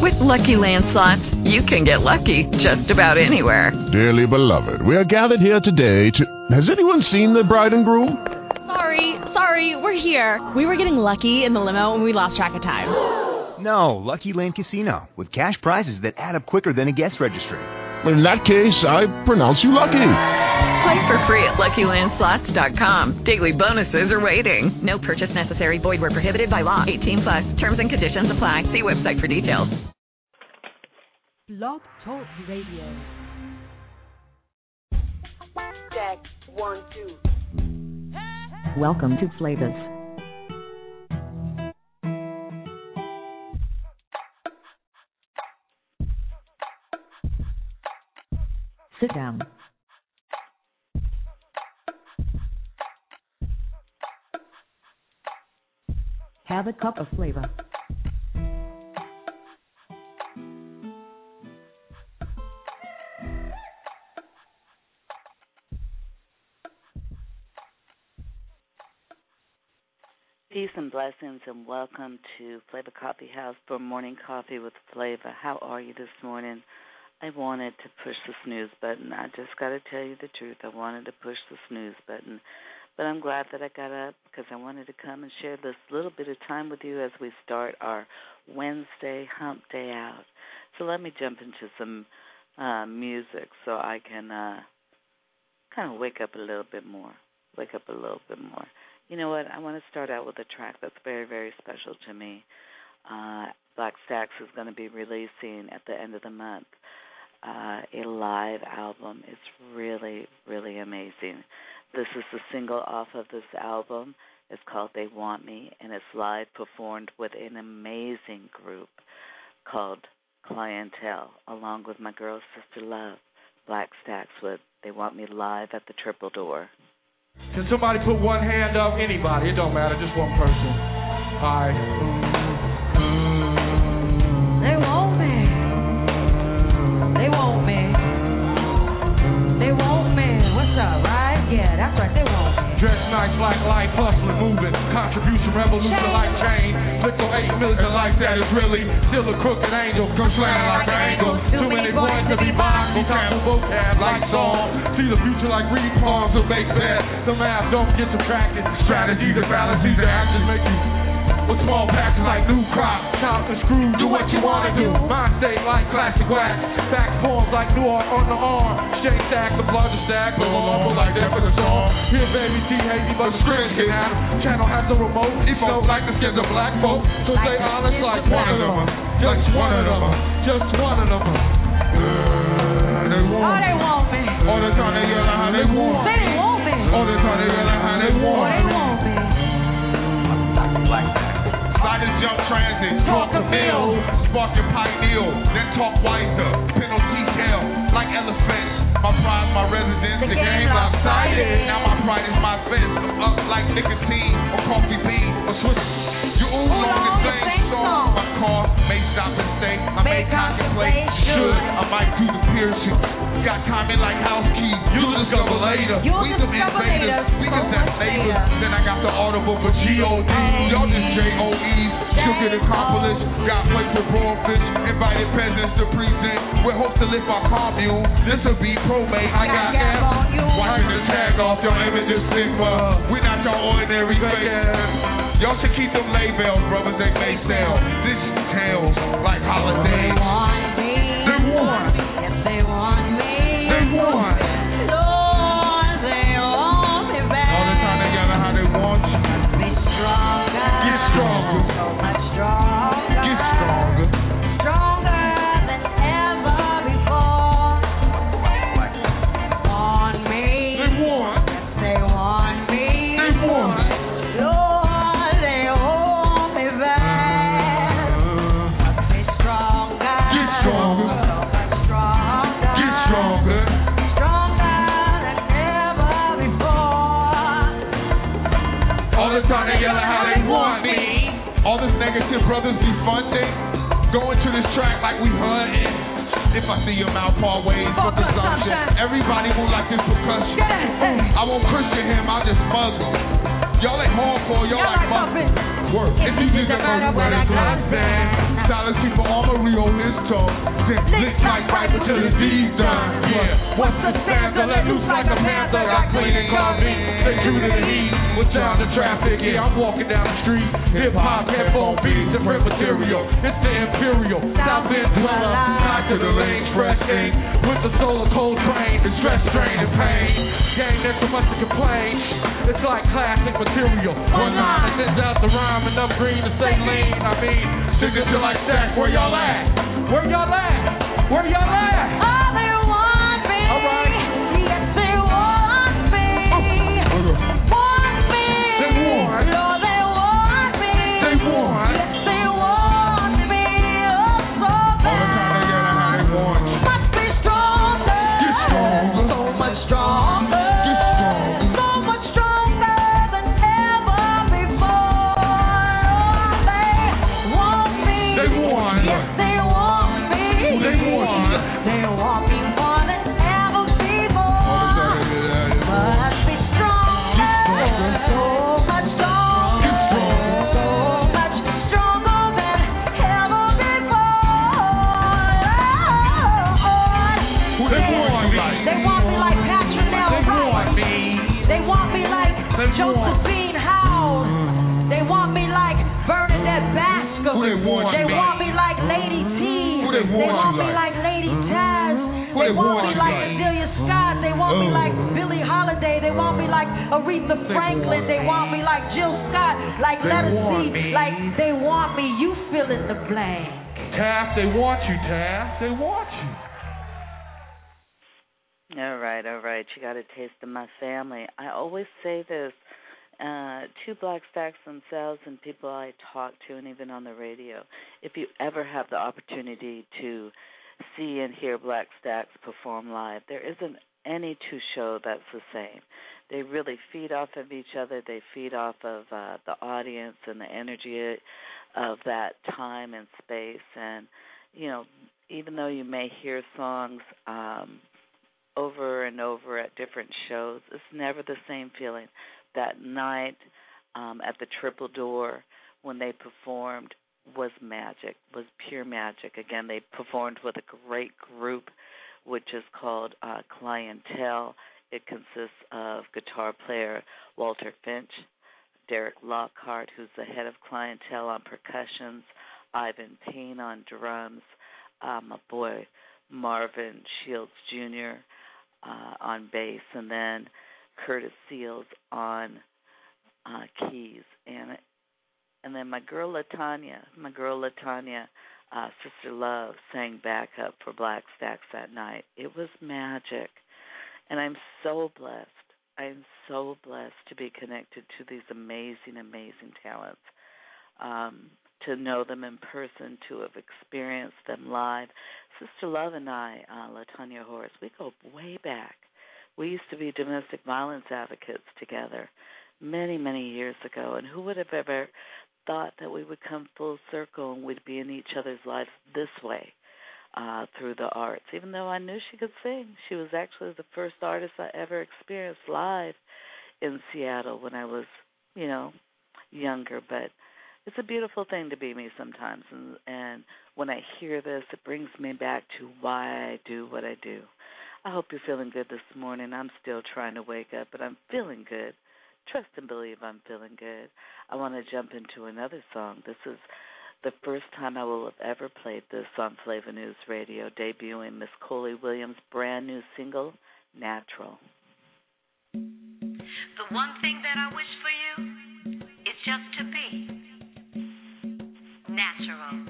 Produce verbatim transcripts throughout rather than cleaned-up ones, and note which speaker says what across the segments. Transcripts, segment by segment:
Speaker 1: With Lucky Land Slots, you can get lucky just about anywhere.
Speaker 2: Dearly beloved, we are gathered here today to... Has anyone seen the bride and groom?
Speaker 3: Sorry, sorry, we're here. We were getting lucky in the limo and we lost track of time.
Speaker 4: No, Lucky Land Casino, with cash prizes that add up quicker than a guest registry.
Speaker 2: In that case, I pronounce you lucky.
Speaker 1: Play for free at Lucky Land Slots dot com. Daily bonuses are waiting. No purchase necessary. Void where prohibited by law. eighteen plus. Terms and conditions apply. See website for details.
Speaker 5: Blog Talk Radio.
Speaker 6: Check one, two.
Speaker 5: Welcome to Flavors. Sit down. Have a cup of flavor.
Speaker 7: Peace and blessings, and welcome to Flavor Coffee House for Morning Coffee with Flavor. How are you this morning? I wanted to push the snooze button. I just got to tell you the truth. I wanted to push the snooze button. But I'm glad that I got up because I wanted to come and share this little bit of time with you as we start our Wednesday hump day out. So let me jump into some uh, music so I can uh, kind of wake up a little bit more, wake up a little bit more. You know what? I want to start out with a track that's very, very special to me. Uh, Black Stacks is going to be releasing at the end of the month uh, a live album. It's really, really amazing. This is the single off of this album. It's called They Want Me, and it's live performed with an amazing group called Clientele, along with my girl, Sister Love. Black Stacks with They Want Me live at the Triple Door.
Speaker 8: Can somebody put one hand up? Anybody. It don't matter. Just one person. All right.
Speaker 5: They want me. They want me. They want me. What's up, right? Yeah, that's right. They want me.
Speaker 8: Dress nice, black life, hustling, moving. Contribution, revolution, life change. Flick on eight million life that is really still a crooked angel. Come slanting like an angel. Too many points to be boxed. No time for vocab like song. See the future like read palms or make bets. The math don't get subtracted. Strategy, the fallacies, the actions make you. With small packs like new crop, top and screw, do what you wanna do. Mind state like classic wax, back forms like new art on the arm. Shake stack, the blood is stacked, the long like that for the song. Here baby, see hazy, but the screens can have them. Channel has the remote, it's so like the skins of black folk. So stay honest like one of them, just one of them, just one of them. Yeah, they want
Speaker 5: Oh, they want me.
Speaker 8: all the time they yell how they want.
Speaker 5: Say they want me.
Speaker 8: All the time they yell how they
Speaker 5: Oh,
Speaker 8: want.
Speaker 5: they want me.
Speaker 8: Like that. Sliders jump transit, talk a bill, spark your pineal, then talk wiser, penalty tail, like elephants. My pride, my residence, the, the game's lopsided. Now my pride is my fence. I'm up like nicotine or coffee bean or switch. You all on the same song. My car may stop and stay. I may contemplate. Should I might do the piercing. Got timing like house keys. You'll discover later.
Speaker 5: You'll
Speaker 8: we some
Speaker 5: discover
Speaker 8: invaders.
Speaker 5: later.
Speaker 8: We can
Speaker 5: So
Speaker 8: set
Speaker 5: much
Speaker 8: neighbors.
Speaker 5: later.
Speaker 8: Then I got the audible for G O D. Y'all just J O Es. She'll get accomplished. Got plates with raw fish. Invited peasants to present. With hopes to lift our commune. This'll be probate. I got
Speaker 5: Gab on you.
Speaker 8: wiping the tag off your image of stigma. We're not your ordinary fakers. Y'all should keep them labels, brothers. They may sell. This is tales like holidays.
Speaker 5: They want me.
Speaker 8: They want.
Speaker 5: Yes, they want me.
Speaker 8: They want.
Speaker 5: Lord, they want me back.
Speaker 8: All the time they yell how they want you.
Speaker 5: Be stronger.
Speaker 8: Get stronger.
Speaker 5: So much stronger.
Speaker 8: Get stronger.
Speaker 5: Stronger than ever before. Want me.
Speaker 8: They want.
Speaker 5: They want me.
Speaker 8: They want.
Speaker 5: Lord, they want me back. Be stronger.
Speaker 8: Get stronger.
Speaker 5: So much stronger.
Speaker 8: Get stronger.
Speaker 5: Stronger than ever before.
Speaker 8: All the time they yell how they want me. All this negative brothers be funding. Going to this track like we hunting. If I see your mouth part ways for consumption, everybody will like this percussion. I won't Christian him, I'll just muzzle. Y'all ain't hardcore, y'all like muffin. Work. If you think I matter what I got stand. Silence people armory on this talk. Then lick like Viper till the deed's done. Yeah. What's the stanza? Let loose like a panther. I clean and call me. Stay true to the heat. With down the traffic. Yeah, I'm walking down the street. Hip hop, headphone beats, different material. It's the Imperial. South End dweller. Tied to the lanes, fresh ink. With the soul of cold train. The stress, strain, and pain. Gang, there's so much to complain. It's like classic material. One line that sends out the rhyme. Enough green to say lean. I mean, signature like Stack. Where y'all at? Where y'all at? Where y'all at?
Speaker 5: Oh, they want me.
Speaker 8: All right.
Speaker 5: Yes, they want me.
Speaker 8: Uh,
Speaker 5: Want me.
Speaker 8: They want.
Speaker 5: Lord, they want me.
Speaker 8: They want.
Speaker 5: Yes, they want me. Oh, so
Speaker 8: All the
Speaker 5: bad.
Speaker 8: time they get how they want you.
Speaker 5: Must be stronger.
Speaker 8: Get stronger.
Speaker 5: So much stronger.
Speaker 8: Get stronger.
Speaker 5: So much stronger than ever before. Oh, they want me.
Speaker 8: They want.
Speaker 5: Yes, they want me.
Speaker 8: They want.
Speaker 5: They want me more than ever before.
Speaker 8: All the time they get how they want
Speaker 5: Must be stronger. So much stronger.
Speaker 8: Get stronger.
Speaker 5: So much stronger than ever before.
Speaker 8: Who they want me like?
Speaker 5: They want me like Patronelle
Speaker 8: They
Speaker 5: Wright.
Speaker 8: want me.
Speaker 5: They want me like
Speaker 8: They want.
Speaker 5: Josephine Howes. They want me like Bernadette Bascom.
Speaker 8: Who they want
Speaker 5: They
Speaker 8: me
Speaker 5: want
Speaker 8: like?
Speaker 5: me like Lady T.
Speaker 8: Who they want
Speaker 5: me
Speaker 8: me
Speaker 5: like
Speaker 8: like?
Speaker 5: Lady Taz.
Speaker 8: Who
Speaker 5: They
Speaker 8: they
Speaker 5: want
Speaker 8: want
Speaker 5: me
Speaker 8: me
Speaker 5: like
Speaker 8: like?
Speaker 5: Adelia Scott. They want me
Speaker 8: Oh.
Speaker 5: like Billie Holiday. They want me like Aretha Franklin.
Speaker 8: want
Speaker 5: They want me like Jill Scott. Like
Speaker 8: They
Speaker 5: Let Us
Speaker 8: want
Speaker 5: See.
Speaker 8: me.
Speaker 5: Like they want me. You fill in the blank.
Speaker 8: Taft, they want you, Taft. They want you.
Speaker 7: All right, all right. You got a taste of my family. I always say this uh, to Black Stacks themselves and people I talk to, and even on the radio. If you ever have the opportunity to see and hear Black Stacks perform live, there isn't any two show that's the same. They really feed off of each other. They feed off of uh, the audience and the energy of that time and space. And, you know, even though you may hear songs um, over and over at different shows, it's never the same feeling. That night um, at the Triple Door when they performed was magic, was pure magic. Again, they performed with a great group, which is called uh, Clientele. It consists of guitar player Walter Finch, Derek Lockhart, who's the head of Clientele on percussions, Ivan Payne on drums, uh, my boy Marvin Shields Junior Uh, on bass, and then Curtis Seals on uh, keys, and and then my girl Latanya, my girl Latanya, uh, Sister Love, sang backup for Black Stacks that night. It was magic, and I'm so blessed. I'm so blessed to be connected to these amazing, amazing talents. Um, to know them in person, to have experienced them live. Sister Love and I, uh, Latanya Horace, we go way back. We used to be domestic violence advocates together many, many years ago, and who would have ever thought that we would come full circle and we'd be in each other's lives this way uh, through the arts, even though I knew she could sing. She was actually the first artist I ever experienced live in Seattle when I was, you know, younger, but it's a beautiful thing to be me sometimes, and, and when I hear this, it brings me back to why I do what I do. I hope you're feeling good this morning. I'm still trying to wake up, but I'm feeling good. Trust and believe I'm feeling good. I want to jump into another song. This is the first time I will have ever played this on Flavor News Radio, debuting Miss Coley Williams' brand new single, Natural.
Speaker 9: The one thing that I wish for you is just to be natural.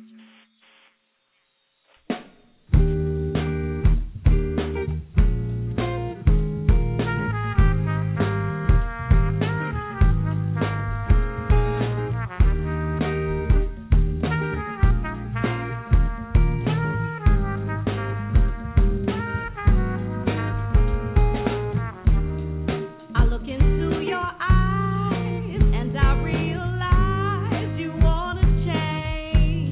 Speaker 5: I look into your eyes and I realize you wanna change.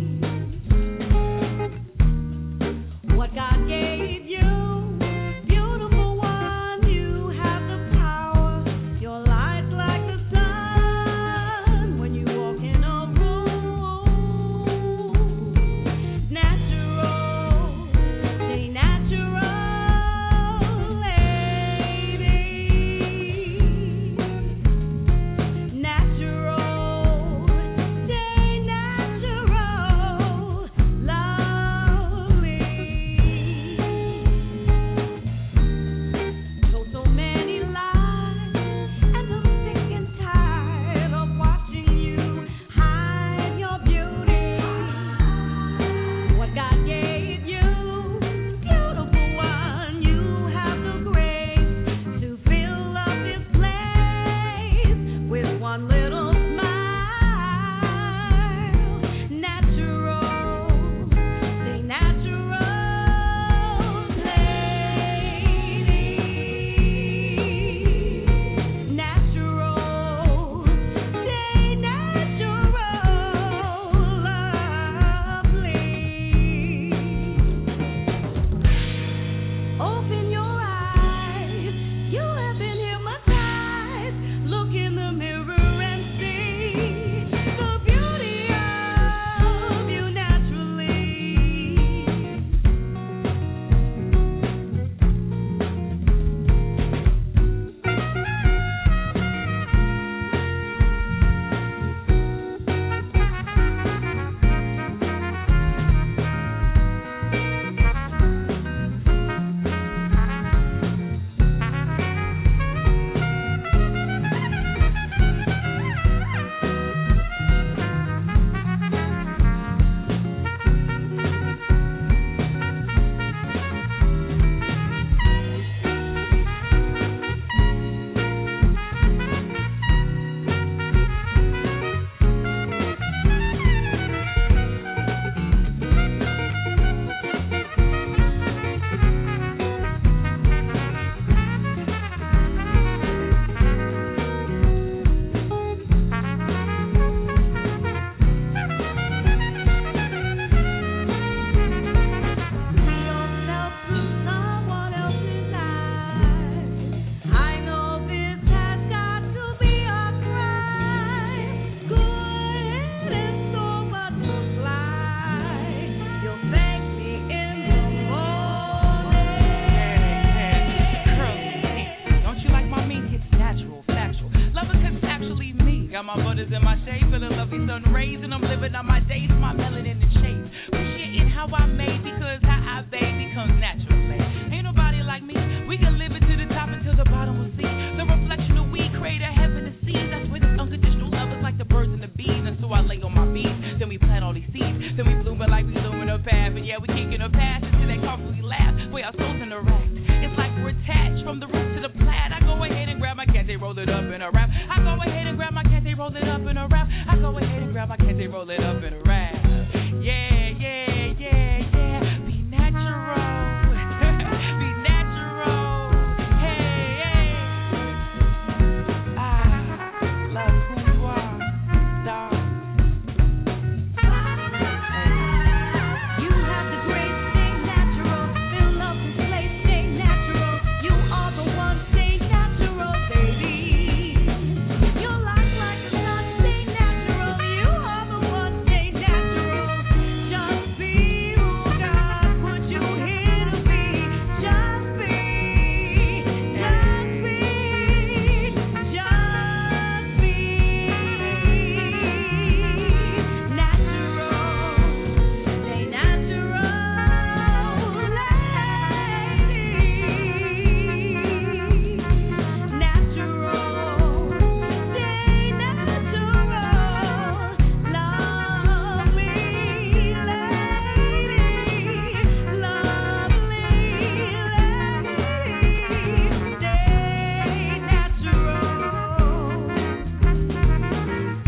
Speaker 10: done raised, and I'm living on my days, my melanin and shades. Appreciating how I made, because how I bathe becomes natural. Ain't nobody like me. We can live it to the top until the bottom will see. The reflection of we create a heaven to see. That's where this unconditional love is like the birds and the bees. And so I lay on my beats, then we plant all these seeds, then we bloom it like we blooming a path. And yeah, we kicking a path until they comfortably laugh. Boy, our souls interact. It's like we're attached from the root to the plat. I go ahead and grab my cat, they roll it up in a wrap. I go ahead and grab my cat, they roll it up in a wrap. I go ahead and grab my cat, they roll it up in a wrap. Yeah, yeah, yeah, yeah. Be natural. Be natural. Hey, hey. I love who you are, dog. You have the grace, stay natural. Fill up this place, stay natural. You are the one, stay natural, baby. Your life like a sun, stay natural. You are the one, stay natural. Just be who God put you here to be. Just be, just be, just be natural. Stay natural, lady. Natural, stay natural. Lovely lady, lovely lady. Stay natural.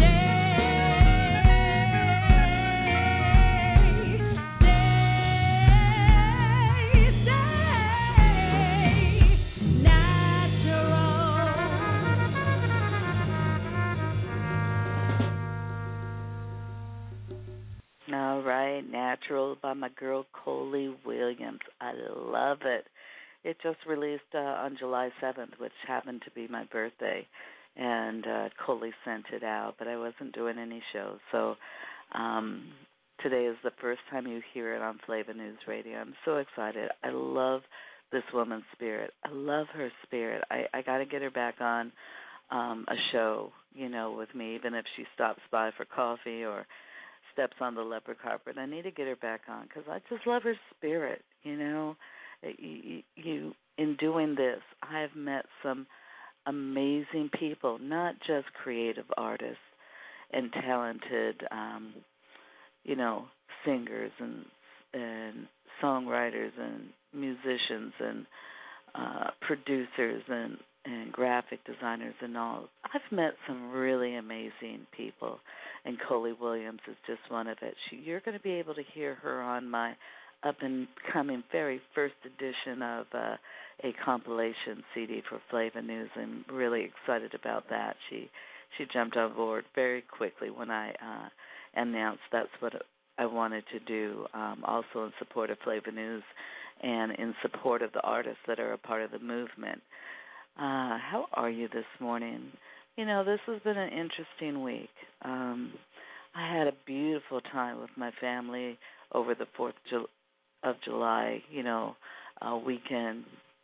Speaker 7: All right, Natural by my girl Coley Williams. I love it. It just released uh, on July seventh, which happened to be my birthday, and uh, Coley sent it out, but I wasn't doing any shows. So um, today is the first time you hear it on Flava News Radio. I'm so excited. I love this woman's spirit. I love her spirit. I, I got to get her back on um, a show, you know, with me, even if she stops by for coffee or steps on the leopard carpet. I need to get her back on because I just love her spirit, you know. You, you, in doing this, I have met some amazing people, not just creative artists and talented, um, you know, singers and and songwriters and musicians and uh, producers and, and graphic designers and all. I've met some really amazing people, and Coley Williams is just one of it. She, you're going to be able to hear her on my up-and-coming very first edition of uh, a compilation C D for Flava News. I'm really excited about that. She she jumped on board very quickly when I uh, announced that's what I wanted to do, um, also in support of Flava News and in support of the artists that are a part of the movement. Uh, how are you this morning? You know, this has been an interesting week. Um, I had a beautiful time with my family over the fourth of July, you know, uh, weekend.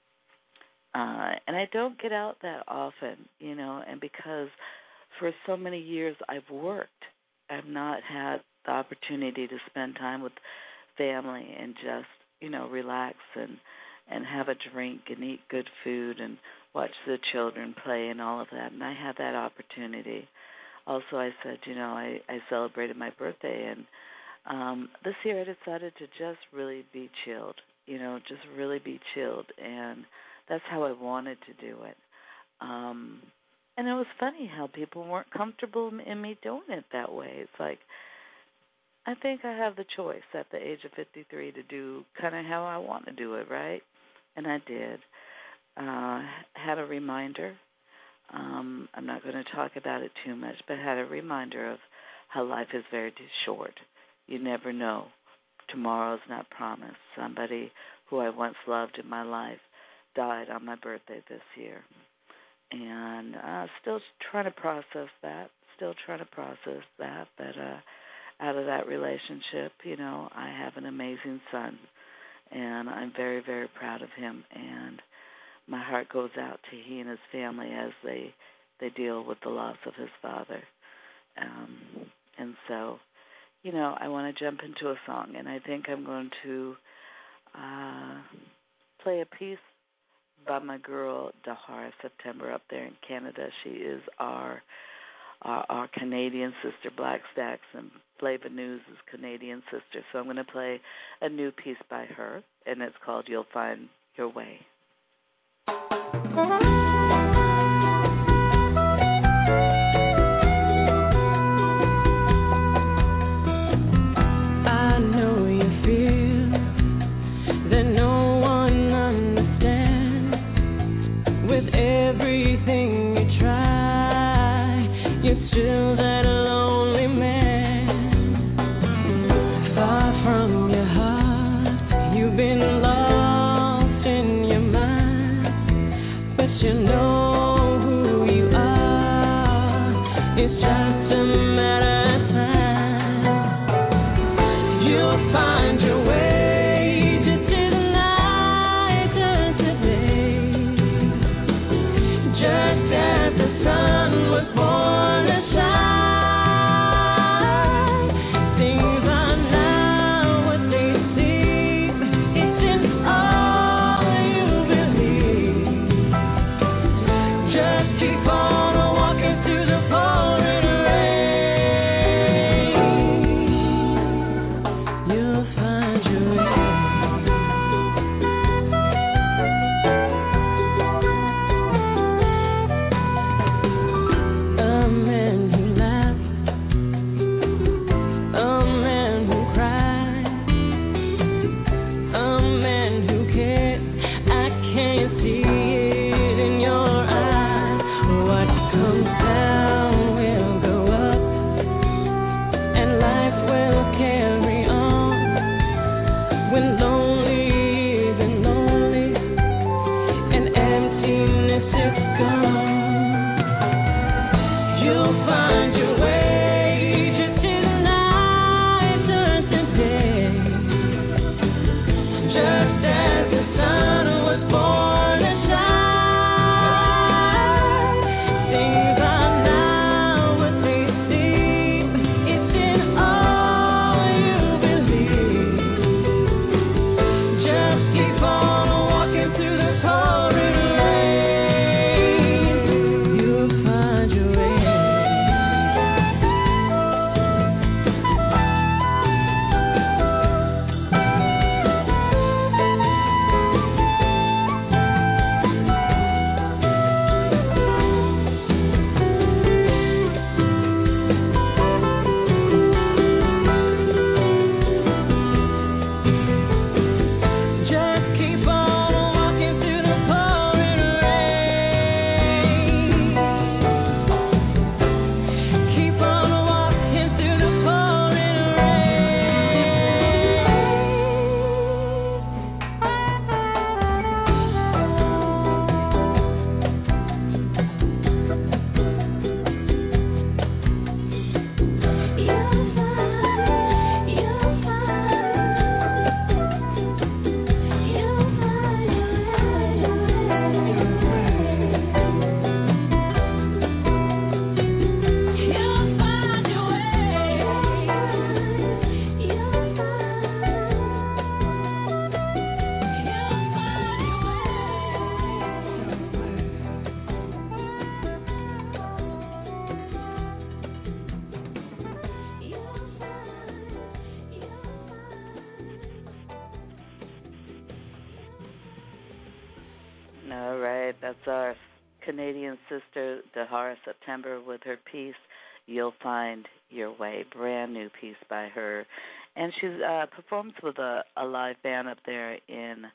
Speaker 7: Uh, and I don't get out that often, you know, and because for so many years I've worked, I've not had the opportunity to spend time with family and just, you know, relax and, and have a drink and eat good food and watch the children play and all of that. And I had that opportunity. Also, I said, you know, I, I celebrated my birthday, and um, this year I decided to just really be chilled, you know, just really be chilled. And that's how I wanted to do it. Um, and it was funny how people weren't comfortable in me doing it that way. It's like, I think I have the choice at the age of fifty-three to do kind of how I want to do it, right? And I did. Uh, had a reminder. Um, I'm not going to talk about it too much, but had a reminder of how life is very short. You never know. Tomorrow's not promised. Somebody who I once loved in my life died on my birthday this year. And uh, still trying to process that, still trying to process that, but uh, out of that relationship, you know, I have an amazing son, and I'm very, very proud of him, and my heart goes out to he and his family as they, they deal with the loss of his father. Um, And so, you know, I want to jump into a song, and I think I'm going to uh, play a piece by my girl Dahara September up there in Canada. She is our our, our Canadian sister, Black Stacks, and Flava News is Canadian sister. So I'm going to play a new piece by her, and it's called You'll Find Your Way. All right, that's our Canadian sister, Dahara September, with her piece, You'll Find Your Way, brand new piece by her. And she uh, performs with a, a live band up there in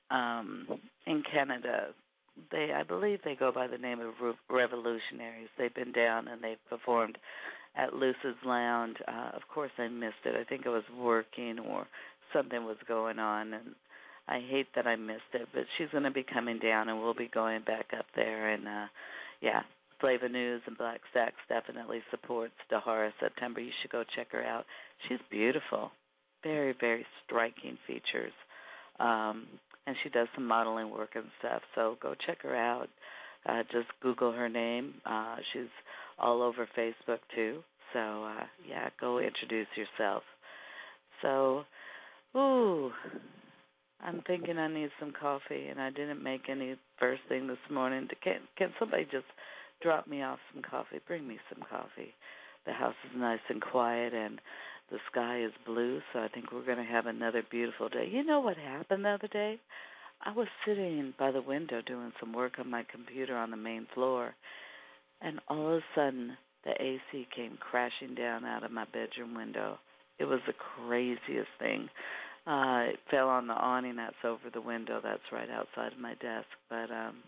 Speaker 7: um, in Canada. They, I believe they go by the name of Revolutionaries. They've been down and they've performed at Luce's Lounge. Uh, of course, I missed it. I think I was working or something was going on, and I hate that I missed it, but she's going to be coming down, and we'll be going back up there. And, uh, yeah, Flava News and Black Stacks definitely supports Dahara September. You should go check her out. She's beautiful, very, very striking features, um, and she does some modeling work and stuff, so go check her out. Uh, just Google her name. Uh, she's all over Facebook, too, So, uh, yeah, go introduce yourself. So, ooh, I'm thinking I need some coffee, and I didn't make any first thing this morning. Can, can somebody just drop me off some coffee? Bring me some coffee. The house is nice and quiet, and the sky is blue, so I think we're going to have another beautiful day. You know what happened the other day? I was sitting by the window doing some work on my computer on the main floor, and all of a sudden the A C came crashing down out of my bedroom window. It was the craziest thing. Uh, it fell on the awning that's over the window. That's right outside of my desk. But um,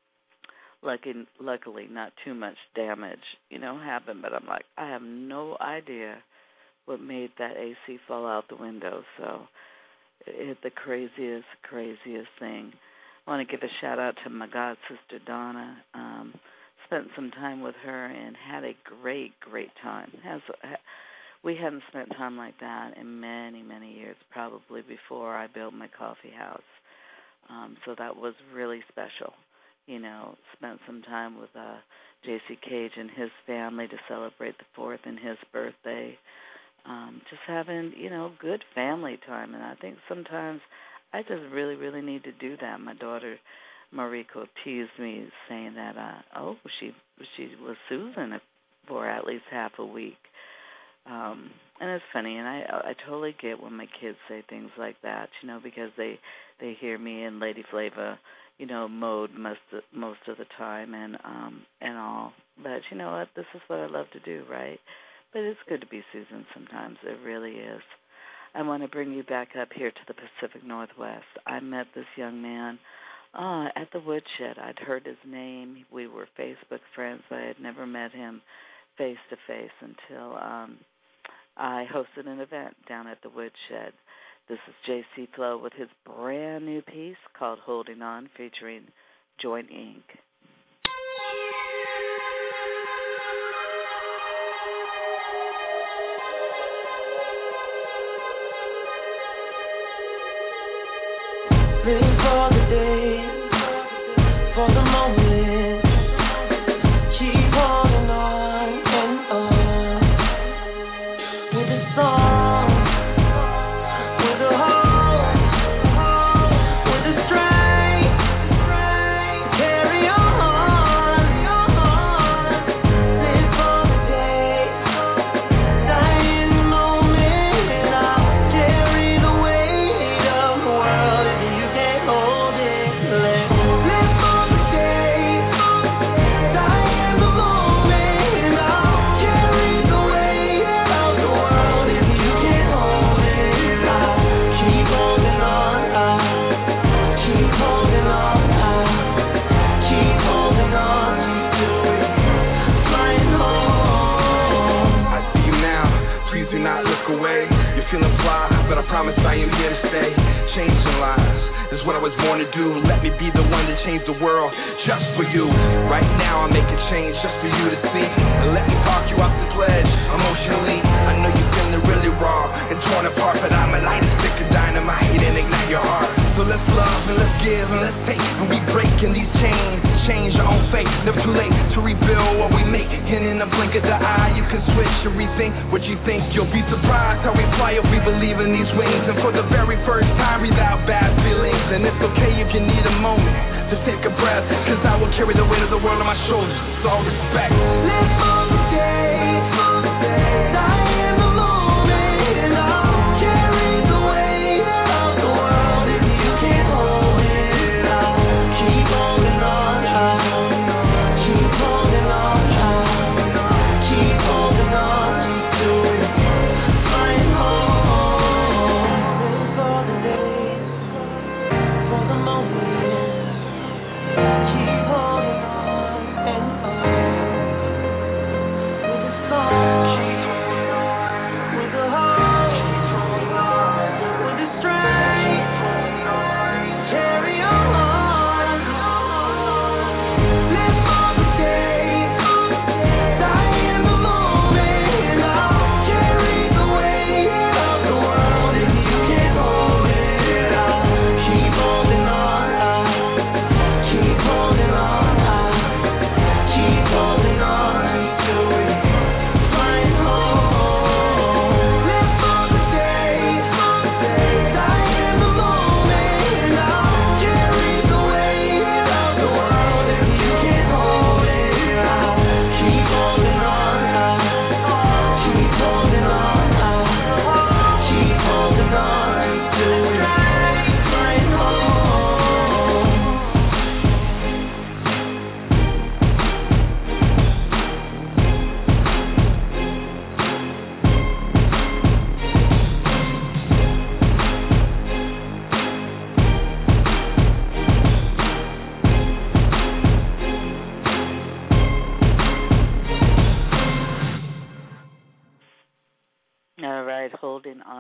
Speaker 7: lucky, luckily, not too much damage, you know, happened. But I'm like, I have no idea what made that A C fall out the window. So it, the craziest, craziest thing. I want to give a shout out to my god sister Donna. Um, spent some time with her and had a great, great time. Has we hadn't spent time like that in many, many years, probably before I built my coffee house. Um, so that was really special. You know, spent some time with uh, J C Cage and his family to celebrate the fourth and his birthday. Um, just having, you know, good family time. And I think sometimes I just really, really need to do that. My daughter, Mariko, teased me saying that, uh, oh, she she was Susan for at least half a week. Um, and it's funny, and I I totally get when my kids say things like that, you know, because they, they hear me in Lady Flava, you know, mode most of, most of the time and um and all. But you know what? This is what I love to do, right? But it's good to be Susan sometimes. It really is. I want to bring you back up here to the Pacific Northwest. I met this young man uh, at the woodshed. I'd heard his name. We were Facebook friends, but I had never met him face-to-face until um, I hosted an event down at the woodshed. This is J C Flow with his brand new piece called Holding On, featuring Joint Incorporated.
Speaker 11: Living for the day, for the moment, keep holding on and on, with a song, with a hope, with a strength, carry on, live for the day, die in the moment, I'll carry the weight of the world if you can't hold it. Live for the day, die in the moment, I'll carry the weight of the world if you can't hold it. I'll keep holding on, I'll keep holding on, I'll keep holding on to it, flying home.
Speaker 12: I see you now, please do not look away. You're feeling fly, but I promise I am here to stay. Changing lives is what I was born to do. Let me be the one to change the world just for you. Right now I make a change just for you to see. And let me talk you off this ledge emotionally. I know you're feeling really raw and torn apart, but I'm a light a stick of dynamite and ignite your heart. So let's love and let's give and let's take, and we breaking these chains. Change our own fate, never too late to rebuild what we make. And in a blink of the eye, you can switch and rethink what you think. You'll be surprised how we fly if we believe in these wings. And for the very first time, without bad feelings. And it's okay if you need a moment, just take a breath, cause I will carry the weight of the world on my shoulders. So all respect.
Speaker 11: Live for the day, die in the moment, and I'll carry the weight of the world if you can't hold it. I'll keep holding on, I'll keep holding on, I'll keep holding on to it, flying home. Live for the day, for the moment, keep holding on and on.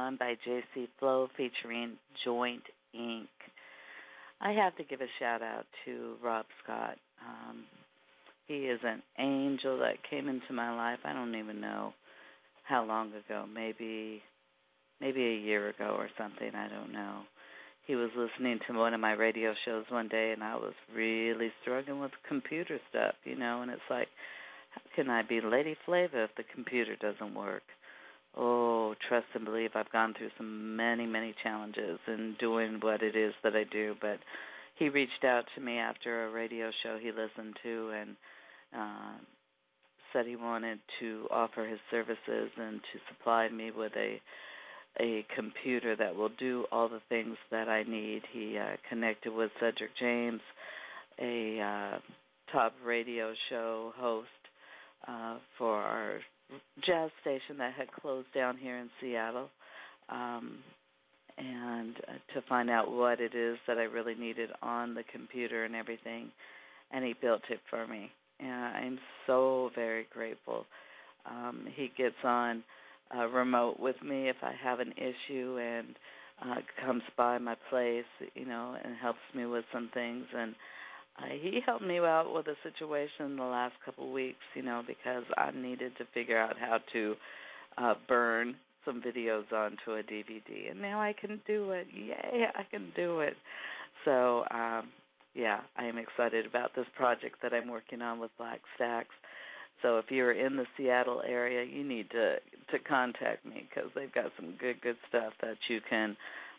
Speaker 7: On by J C Flow featuring Joint Incorporated. I have to give a shout out to Rob Scott. Um, he is an angel that came into my life. I don't even know how long ago, maybe maybe a year ago or something, I don't know. He was listening to one of my radio shows one day, and I was really struggling with computer stuff, you know, and it's like, how can I be Lady Flava if the computer doesn't work? Oh, trust and believe I've gone through some many, many challenges in doing what it is that I do. But he reached out to me after a radio show he listened to and uh, said he wanted to offer his services and to supply me with a a computer that will do all the things that I need. He uh, connected with Cedric James, a uh, top radio show host uh, for our jazz station that had closed down here in Seattle, um, and uh, to find out what it is that I really needed on the computer and everything, and he built it for me. And I'm so very grateful. Um, he gets on uh, remote with me if I have an issue and uh, comes by my place, you know, and helps me with some things. And Uh, he helped me out with a situation the last couple of weeks, you know, because I needed to figure out how to uh, burn some videos onto a D V D. And now I can do it. Yay, I can do it. So, um, yeah, I am excited about this project that I'm working on with Black Stacks. So if you're in the Seattle area, you need to, to contact me because they've got some good, good stuff that you can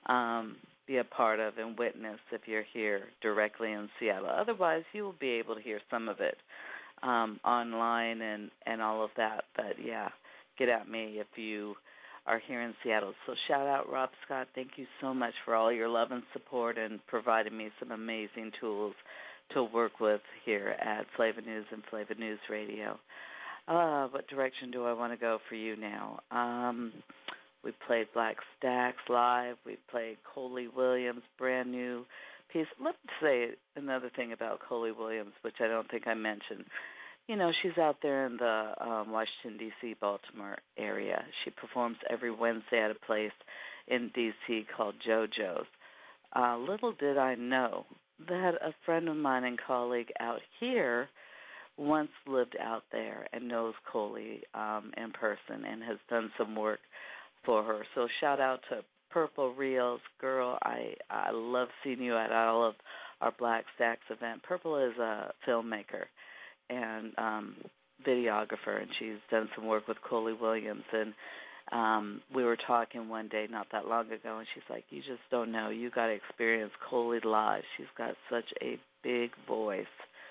Speaker 7: um be a part of and witness if you're here directly in Seattle. Otherwise, you will be able to hear some of it um, online and, and all of that. But, yeah, get at me if you are here in Seattle. So shout out Rob Scott. Thank you so much for all your love and support and providing me some amazing tools to work with here at Flava News and Flava News Radio. Uh, what direction do I want to go for you now? Um... We played Black Stacks live. We played Coley Williams' brand new piece. Let me say another thing about Coley Williams, which I don't think I mentioned. You know, she's out there in the um, Washington, D C, Baltimore area. She performs every Wednesday at a place in D C called JoJo's. Uh, little did I know that a friend of mine and colleague out here once lived out there and knows Coley um, in person and has done some work for her. So shout out to Purple Reels. Girl, I, I love seeing you at all of our Black Stacks event. Purple is a filmmaker and um, videographer, and she's done some work with Coley Williams. And um, we were talking one day not that long ago, and she's like, you just don't know. You got to experience Coley live. She's got such a big voice,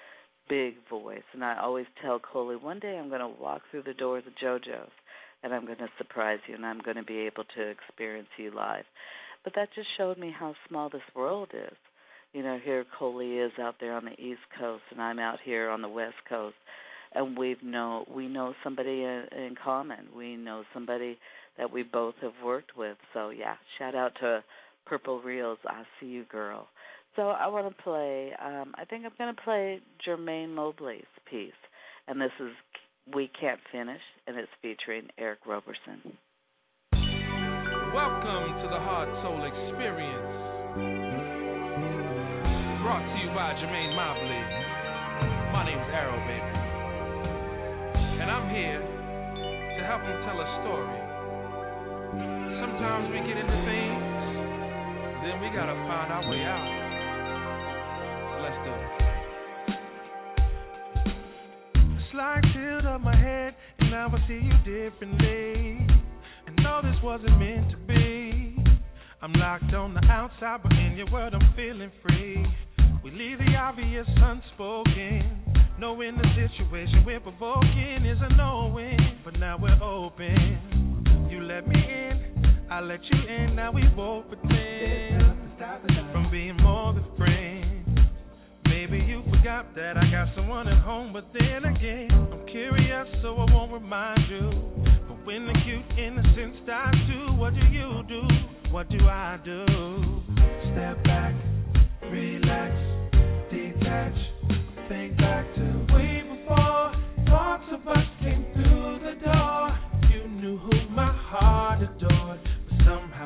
Speaker 7: big voice. And I always tell Coley, one day I'm going to walk through the doors of JoJo's, and I'm going to surprise you, and I'm going to be able to experience you live. But that just showed me how small this world is. You know, here Coley is out there on the East Coast, and I'm out here on the West Coast, and we've know we know somebody in, in common. We know somebody that we both have worked with. So, yeah, shout out to Purple Reels. I see you, girl. So I want to play, um, I think I'm going to play Jermaine Mobley's piece, and this is We Can't Finish, and it's featuring Eric Roberson.
Speaker 8: Welcome to the Heart Soul Experience, brought to you by Jermaine Mobley. My name's Arrow, baby, and I'm here to help him tell a story. Sometimes we get into things, then we gotta find our way out. Let's do it. Like tilt up my head, and now I see you differently. And no, this wasn't meant to be. I'm locked on the outside, but in your world I'm feeling free. We leave the obvious unspoken, knowing the situation we're provoking is a no-win. But now we're open. You let me in, I let you in. Now we both pretend from being more than friends. Maybe you forgot that I got someone at home, but then again, I'm curious, so I won't remind you. But when the cute innocence dies too, what do you do? What do I do? Step back, relax, detach, think back to way before thoughts of us came through the door. You knew who my heart adored, but somehow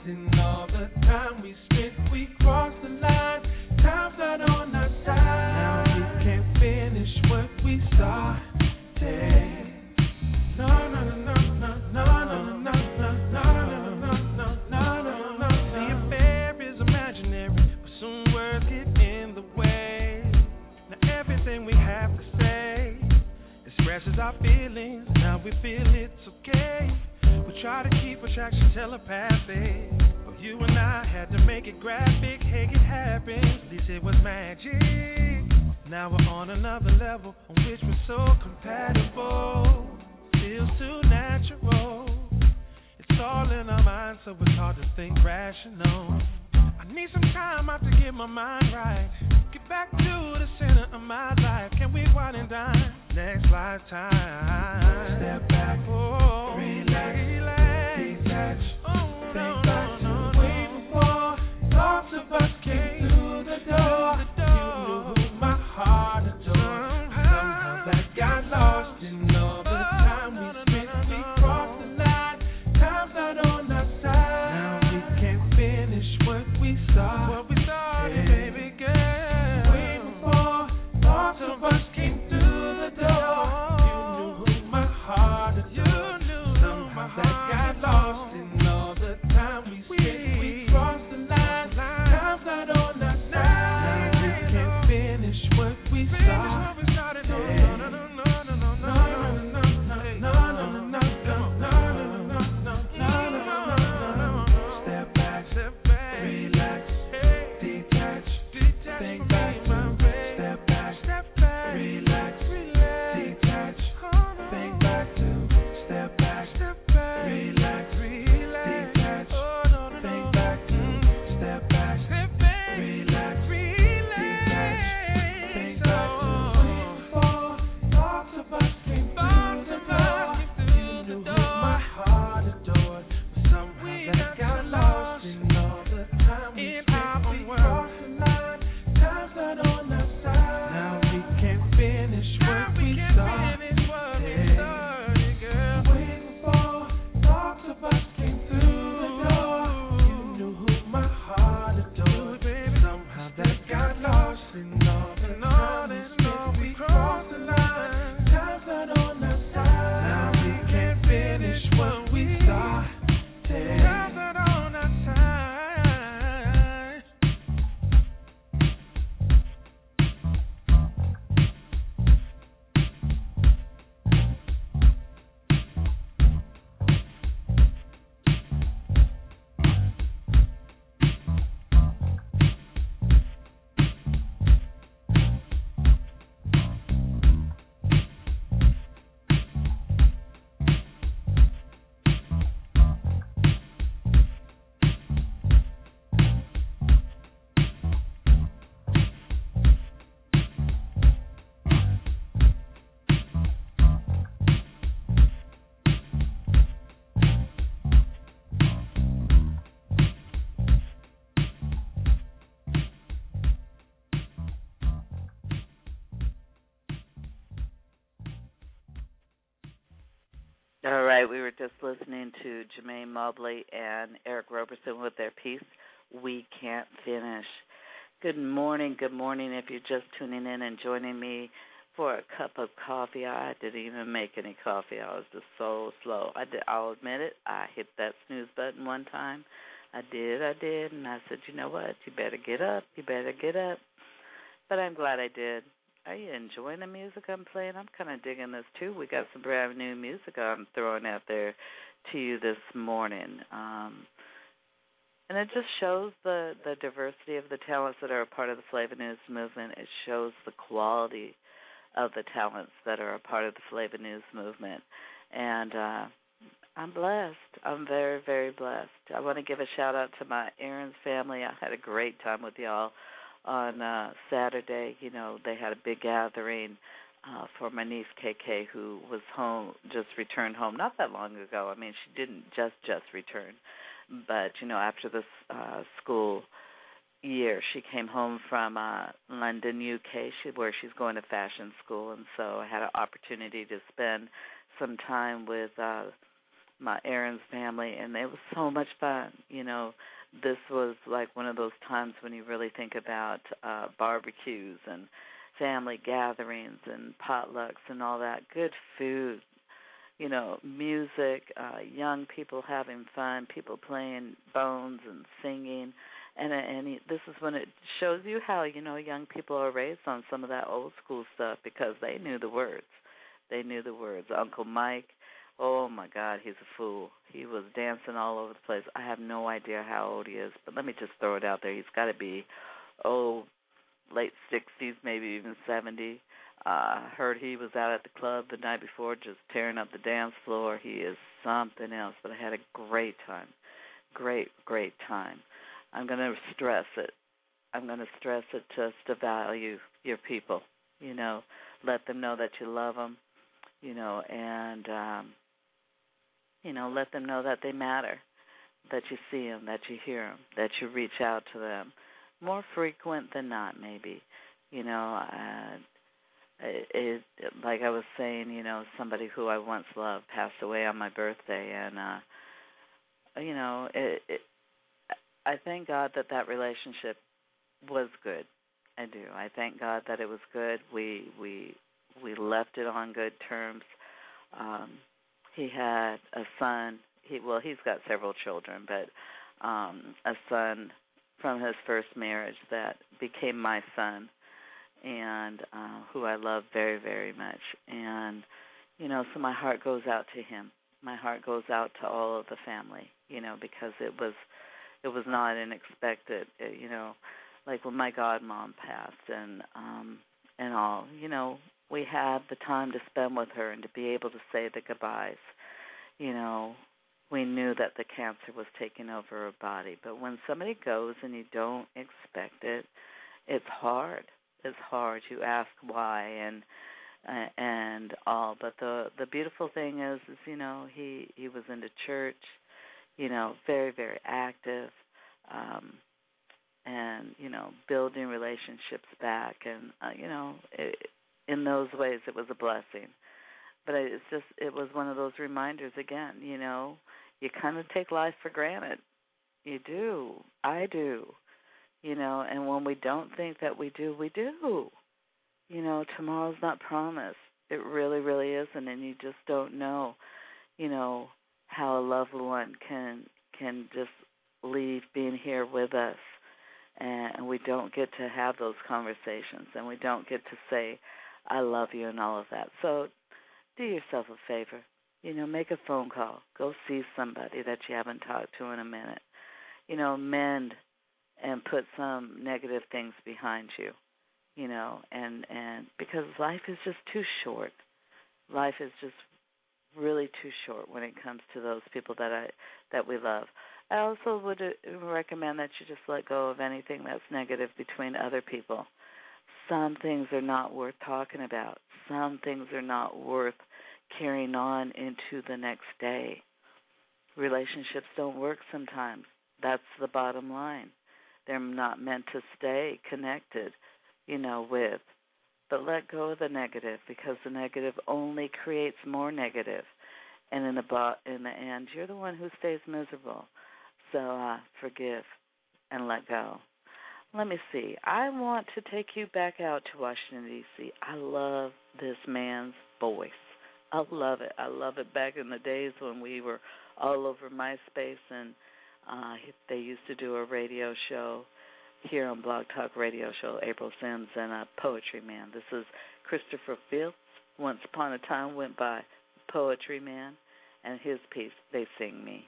Speaker 13: in all the time we spent. We crossed the line, time's not on our side. Now we can't finish what we started. No, no, no, no, no, no, no, no, no, no, no, no, no, no, no. The affair is imaginary, but soon words get in the way. Now everything we have to say expresses our feelings. Now we feel it's okay. We try to keep attraction telepathy, but you and I had to make it graphic. Hey, it happens. At least it was magic. Now we're on another level on which we're so compatible. Feels too natural. It's all in our minds, so it's hard to think rational. I need some time out to get my mind right. Get back to the center of my life. Can we wine and dine next lifetime? Step back, oh, relax, relax, detach. Oh, think no, back no, to no, way no. Before thoughts of us came through the door. The door. You knew who my heart adored. Uh-huh. Somehow that got lost in all the time we spent. We crossed the line. Time's not on our side. Now we can't finish what we started. What we started, baby girl. Way before thoughts of us came through the door. You knew who my heart adored. You knew somehow that got lost in all the time we spent. We crossed the line. Time's not on our side. Now we can't finish what we started. No, no, no, no, no, no, no, no, no, no, no, no, no, no, no. Step back, relax, detach, think back to. Step back, relax, detach, think back to. Step back, relax, detach, think back to. Step back, relax, detach, think back to. Way before thoughts of us came through the door. You knew who my heart adored, but somehow that got lost in all the time we spent. We crossed the line, time's not on our side. Now we can't finish what we started. Way before thoughts of us came through the door. You knew who my heart adored. Somehow that got lost in all the time we spent. We crossed the line, time's not on our side. Now we can't finish what we started. Time's not on our side.
Speaker 7: All right, we were just listening to Jermaine Mobley and Eric Roberson with their piece, We Can't Finish. Good morning, good morning. If you're just tuning in and joining me for a cup of coffee, I didn't even make any coffee. I was just so slow. I did, I'll admit it, I hit that snooze button one time. I did, I did, and I said, you know what, you better get up, you better get up. But I'm glad I did. Are you enjoying the music I'm playing? I'm kind of digging this, too. We got some brand new music I'm throwing out there to you this morning. Um, and it just shows the, the diversity of the talents that are a part of the Flavor News movement. It shows the quality of the talents that are a part of the Flavor News movement. And uh, I'm blessed. I'm very, very blessed. I want to give a shout-out to my Aaron's family. I had a great time with y'all on uh, Saturday. You know, they had a big gathering uh, for my niece, K K, who was home, just returned home not that long ago. I mean, she didn't just, just return. But, you know, after this uh, school year, she came home from uh, London, U K, she, where she's going to fashion school. And so I had an opportunity to spend some time with uh, my Aaron's family, and it was so much fun. You know, this was like one of those times when you really think about uh, barbecues and family gatherings and potlucks and all that. Good food, you know, music, uh, young people having fun, people playing bones and singing. And, and he, this is when it shows you how, you know, young people are raised on some of that old school stuff because they knew the words. They knew the words. Uncle Mike, oh, my God, he's a fool. He was dancing all over the place. I have no idea how old he is, but let me just throw it out there. He's got to be, oh, late sixties, maybe even seventy. I uh, heard he was out at the club the night before just tearing up the dance floor. He is something else, but I had a great time. Great, great time. I'm going to stress it. I'm going to stress it just to value your people, you know, let them know that you love them, you know, and, um, you know, let them know that they matter, that you see them, that you hear them, that you reach out to them. More frequent than not, maybe, you know, uh, it, it, like I was saying, you know, somebody who I once loved passed away on my birthday, and, uh, you know, it, it I thank God that that relationship was good. I do. I thank God that it was good. We we we left it on good terms. Um, he had a son. He well, he's got several children, but um, a son from his first marriage that became my son, and uh, who I love very, very much. And you know, so my heart goes out to him. My heart goes out to all of the family. You know, because it was. It was not unexpected, you know, like when my godmom passed and um, and all. You know, we had the time to spend with her and to be able to say the goodbyes. You know, we knew that the cancer was taking over her body. But when somebody goes and you don't expect it, it's hard. It's hard. You ask why and uh, and all. But the the beautiful thing is, is you know, he, he was into church. You know, very, very active, um, and, you know, building relationships back. And, uh, you know, it, in those ways it was a blessing. But it's just, it was one of those reminders, again, you know, you kind of take life for granted. You do. I do. You know, and when we don't think that we do, we do. You know, tomorrow's not promised. It really, really isn't, and you just don't know, you know, how a loved one can can just leave being here with us, and we don't get to have those conversations, and we don't get to say, I love you and all of that. So do yourself a favor. You know, make a phone call. Go see somebody that you haven't talked to in a minute. You know, mend and put some negative things behind you, you know, and, and because life is just too short. Life is just really too short when it comes to those people that I that we love. I also would recommend that you just let go of anything that's negative between other people. Some things are not worth talking about. Some things are not worth carrying on into the next day. Relationships don't work sometimes. That's the bottom line. They're not meant to stay connected, you know, with. But let go of the negative, because the negative only creates more negative. And in the bo- in the end, you're the one who stays miserable. So uh, forgive and let go. Let me see. I want to take you back out to Washington, D C I love this man's voice. I love it. I love it back in the days when we were all over MySpace, and uh, they used to do a radio show here on Blog Talk Radio Show, April Sims and uh, Poetry Man. This is Christopher Fields. Once Upon a Time went by, Poetry Man, and his piece, They Sing Me.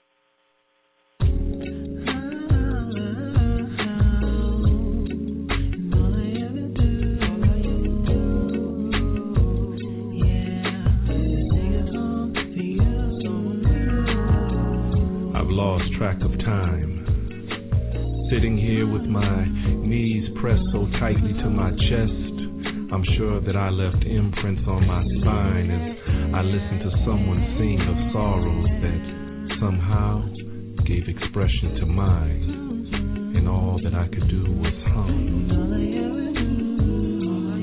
Speaker 14: I've lost track of time. Sitting here with my knees pressed so tightly to my chest, I'm sure that I left imprints on my spine as I listened to someone sing of sorrows that somehow gave expression to mine, and all that I could do was hum.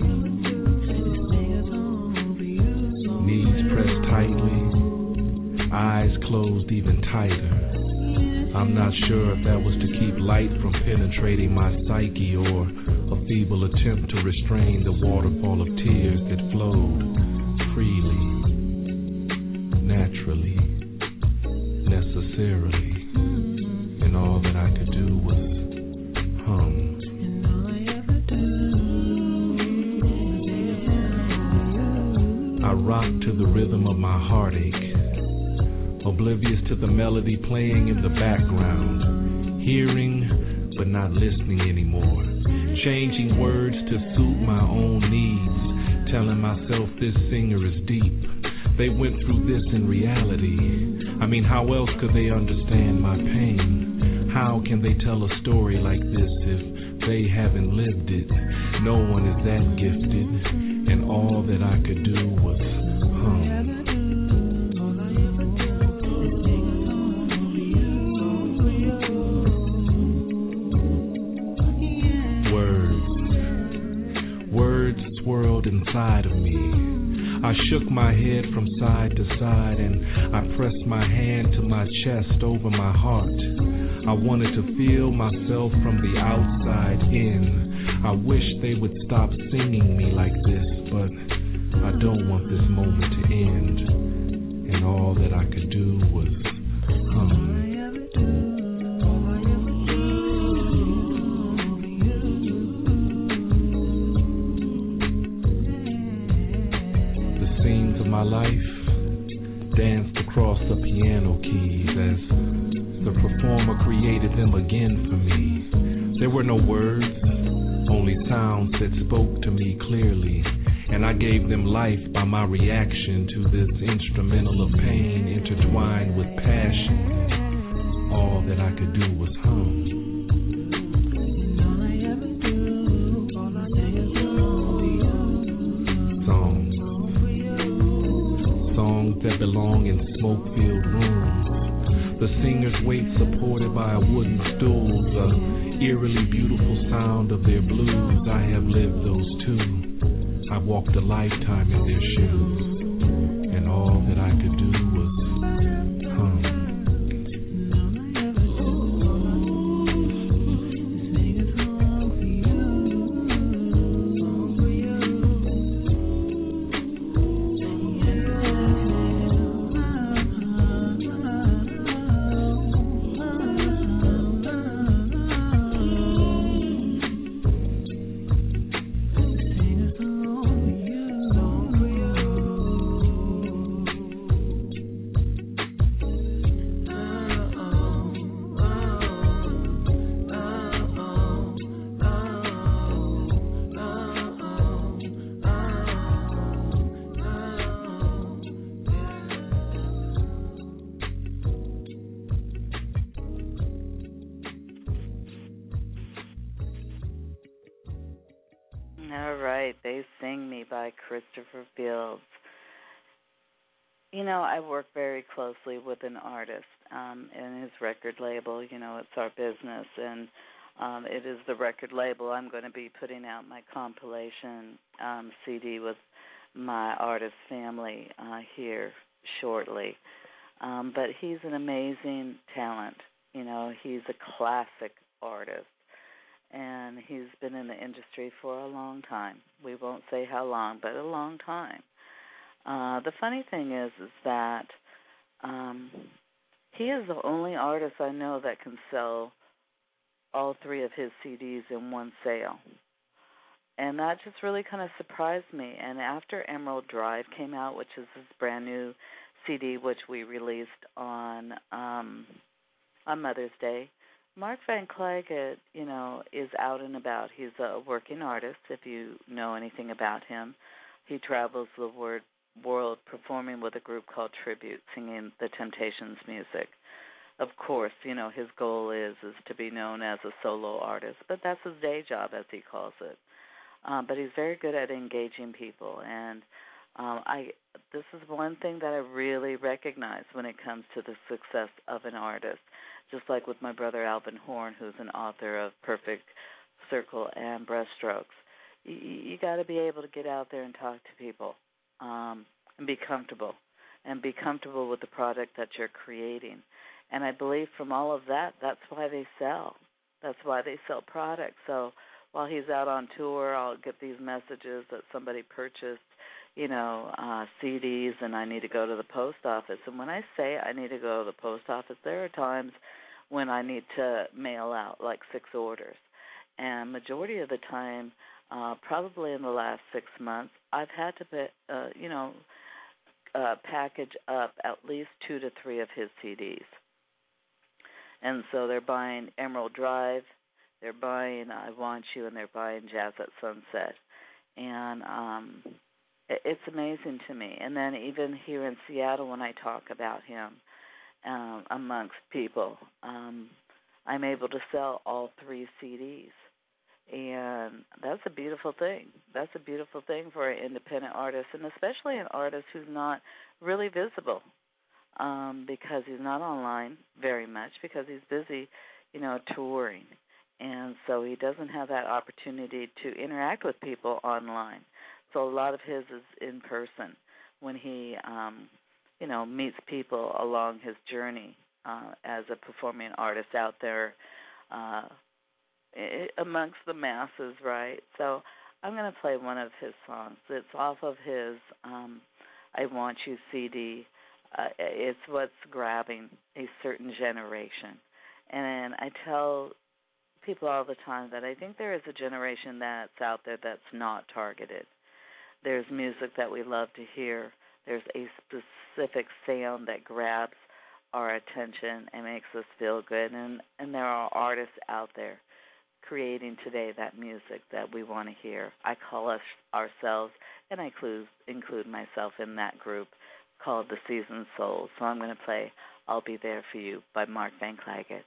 Speaker 14: Knees pressed tightly, eyes closed even tighter. I'm not sure if that was to keep light from penetrating my psyche or a feeble attempt to restrain the waterfall of tears that flowed freely, naturally, necessarily, and all that I could do was hum. I rocked to the rhythm of my heartache, oblivious to the melody playing in the background, hearing but not listening anymore, changing words to suit my own needs, telling myself this singer is deep. They went through this in reality. I mean, how else could they understand my pain? How can they tell a story like this if they haven't lived it? No one is that gifted, and all that I could do was hum. Swirled inside of me. I shook my head from side to side and I pressed my hand to my chest over my heart. I wanted to feel myself from the outside in. I wish they would stop singing me like this, but I don't want this moment to end. And all that I could do was hum. My life danced across the piano keys as the performer created them again for me. There were no words, only sounds that spoke to me clearly, and I gave them life by my reaction to this instrumental of pain intertwined with passion. All that I could do was hum. That belong in smoke-filled rooms. The singer's weight supported by a wooden stool. The eerily beautiful sound of their blues. I have lived those too. I walked a lifetime in their shoes. And all that I could do was hum.
Speaker 7: Christopher Fields. You know, I work very closely with an artist um, and his record label. You know, it's our business, and um, it is the record label. I'm going to be putting out my compilation um, C D with my artist family uh, here shortly. Um, but he's an amazing talent. You know, he's a classic artist. And he's been in the industry for a long time. We won't say how long, but a long time. Uh, the funny thing is, is that um, he is the only artist I know that can sell all three of his C Ds in one sale. And that just really kind of surprised me. And after Emerald Drive came out, which is his brand new C D, which we released on um, on Mother's Day, Mark Van Clagett, you know, is out and about. He's a working artist, if you know anything about him. He travels the word, world performing with a group called Tribute, singing the Temptations music. Of course, you know, his goal is is to be known as a solo artist, but that's his day job, as he calls it. Um, but he's very good at engaging people, and um, I. This is one thing that I really recognize when it comes to the success of an artist. Just like with my brother Alvin Horn, who's an author of Perfect Circle and Brushstrokes. You, you got to be able to get out there and talk to people um, and be comfortable. and be comfortable with the product that you're creating. And I believe from all of that, that's why they sell. That's why they sell products. So while he's out on tour, I'll get these messages that somebody purchased, you know, uh, C Ds, and I need to go to the post office. And when I say I need to go to the post office, there are times when I need to mail out like six orders. And majority of the time, uh, probably in the last six months, I've had to, put, uh, you know, uh, package up at least two to three of his C Ds. And so they're buying Emerald Drive, they're buying I Want You, and they're buying Jazz at Sunset. And um, it, it's amazing to me. And then even here in Seattle, when I talk about him um, amongst people, um, I'm able to sell all three C Ds. And that's a beautiful thing. That's a beautiful thing for an independent artist, and especially an artist who's not really visible. Um, because he's not online very much, because he's busy, you know, touring. And so he doesn't have that opportunity to interact with people online. So a lot of his is in person when he, um, you know, meets people along his journey uh, as a performing artist out there uh, amongst the masses, right? So I'm going to play one of his songs. It's off of his um, I Want You C D. Uh, it's what's grabbing a certain generation. And I tell people all the time that I think there is a generation that's out there that's not targeted. There's music that we love to hear. There's a specific sound that grabs our attention and makes us feel good. And, and there are artists out there creating today that music that we want to hear. I call us ourselves, and I include, include myself in that group, called The Seasoned Souls. So I'm going to play I'll Be There For You by Mark Van Clagett.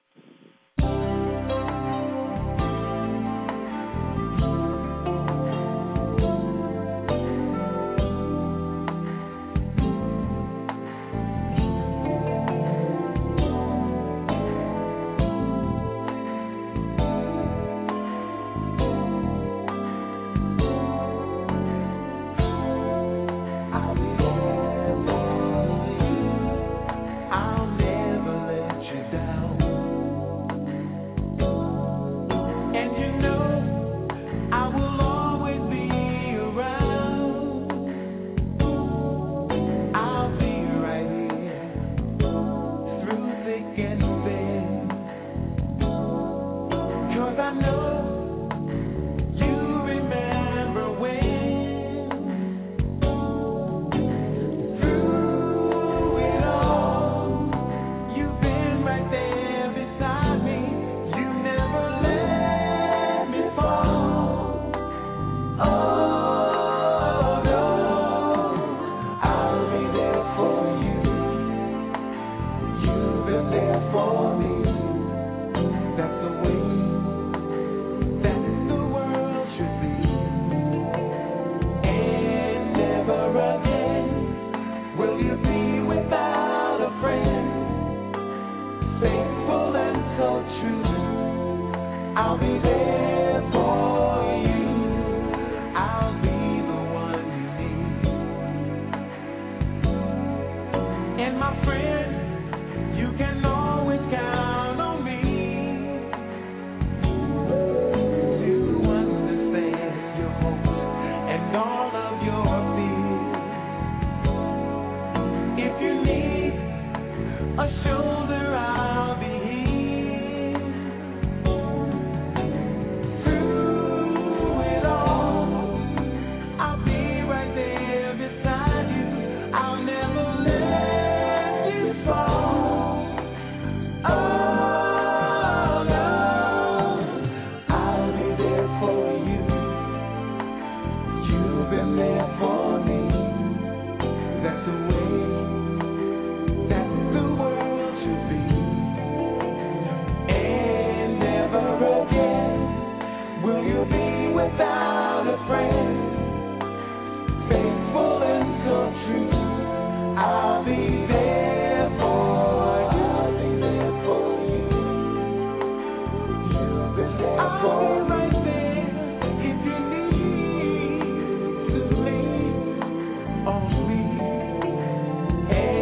Speaker 13: Hey.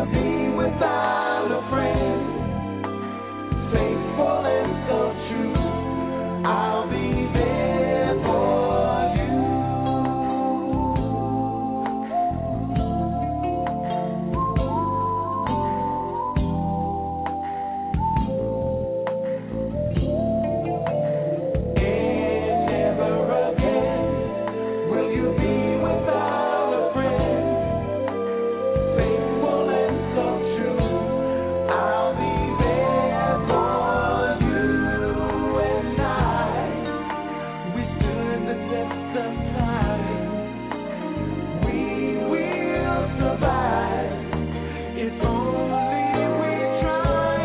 Speaker 11: you be without a friend? Faithful and so true, I'll be there for you. And never again will you be without a friend. Faithful and so true, I'll be there for you. And I, we stood the test of time. We will survive if only we try.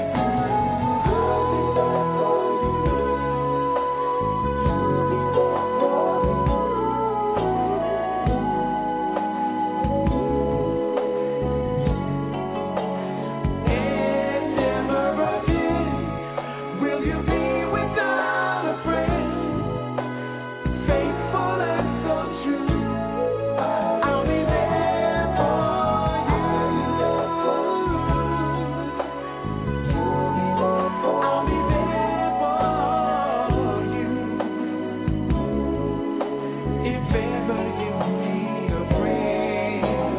Speaker 11: And never again will you be without a friend. Faithful and so true, I'll be there for you. I'll be there for you. If ever you need a friend,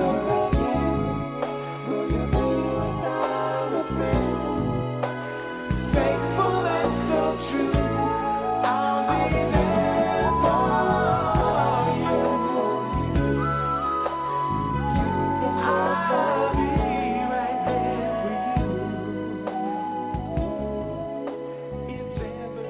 Speaker 11: will you be without a friend? Faithful and so true, I'll be there for you. I'll be right there for you. If ever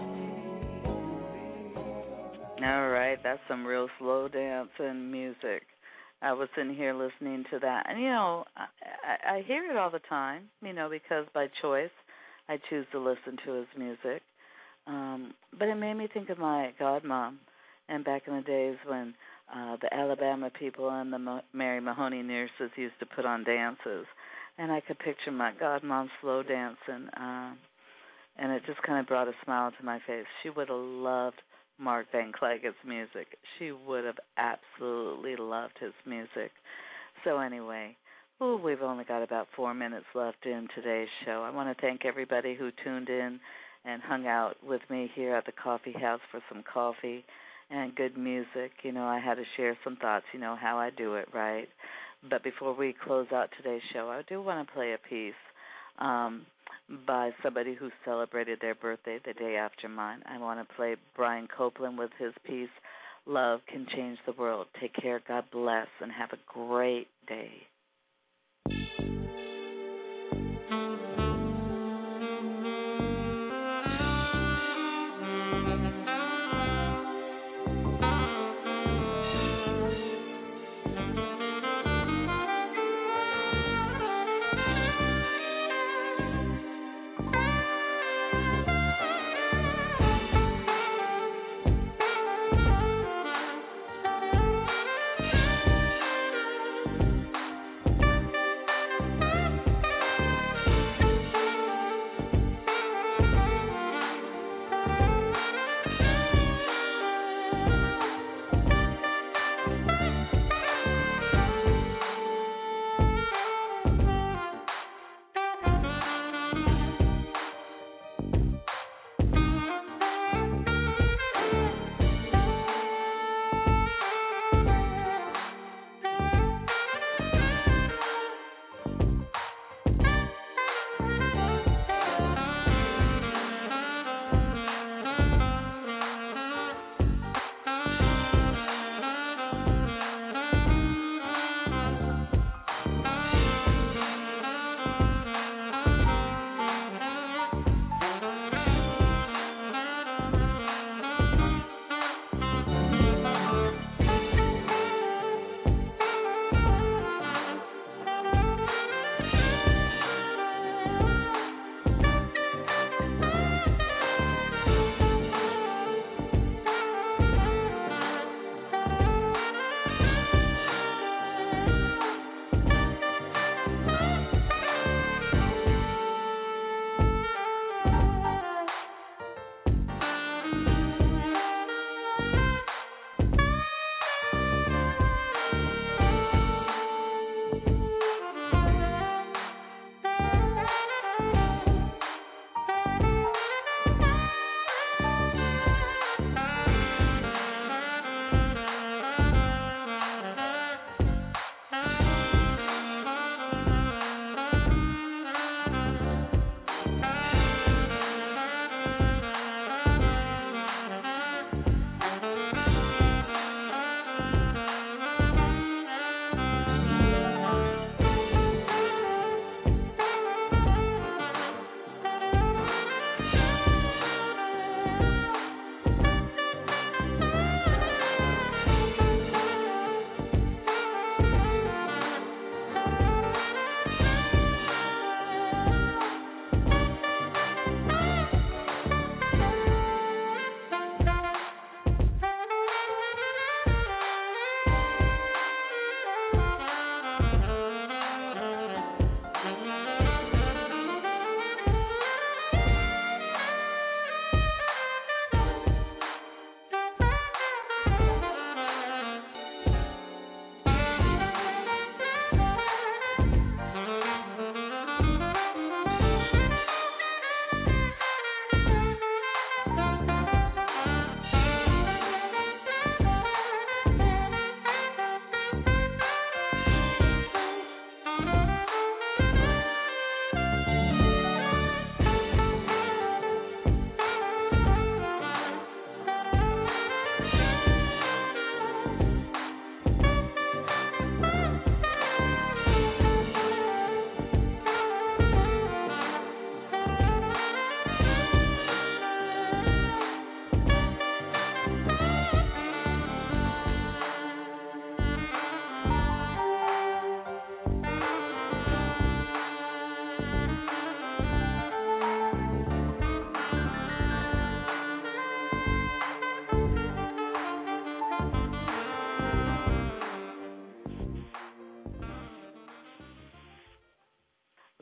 Speaker 11: you
Speaker 7: All right, that's some real slow dance and music. I was sitting here listening to that, and you know, I, I, I hear it all the time. You know, because by choice, I choose to listen to his music. Um, but it made me think of my godmom, and back in the days when uh, the Alabama people and the Mo- Mary Mahoney nurses used to put on dances, and I could picture my godmom slow dancing, uh, and it just kind of brought a smile to my face. She would have loved Mark Van Clagen's music. She would have absolutely loved his music. So anyway, ooh, we've only got about four minutes left in today's show. I want to thank everybody who tuned in and hung out with me here at the coffee house for some coffee and good music. You know, I had to share some thoughts, you know, how I do it, right? But before we close out today's show, I do want to play a piece um, by somebody who celebrated their birthday the day after mine. I want to play Brian Copeland with his piece, Love Can Change the World. Take care, God bless, and have a great day.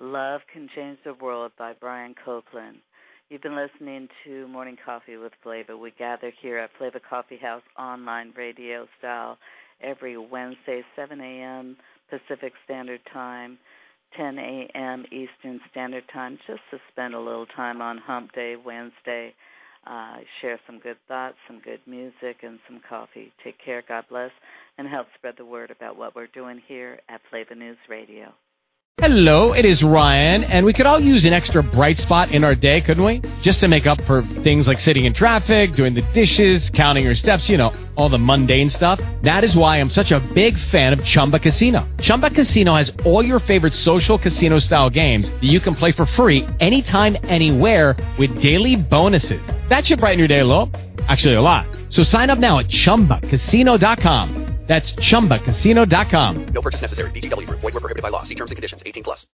Speaker 7: Love Can Change the World by Brian Copeland. You've been listening to Morning Coffee with Flava. We gather here at Flava Coffee House online radio style every Wednesday, seven a.m. Pacific Standard Time, ten a.m. Eastern Standard Time, just to spend a little time on Hump Day Wednesday, uh, share some good thoughts, some good music, and some coffee. Take care, God bless, and help spread the word about what we're doing here at Flava News Radio.
Speaker 15: Hello, it is Ryan, and we could all use an extra bright spot in our day, couldn't we? Just to make up for things like sitting in traffic, doing the dishes, counting your steps, you know, all the mundane stuff. That is why I'm such a big fan of Chumba Casino. Chumba Casino has all your favorite social casino-style games that you can play for free anytime, anywhere with daily bonuses. That should brighten your day a little. Actually, a lot. So sign up now at chumba casino dot com. That's chumba casino dot com.
Speaker 16: No purchase necessary. V G W Group. Void where prohibited by law. See terms and conditions. eighteen plus.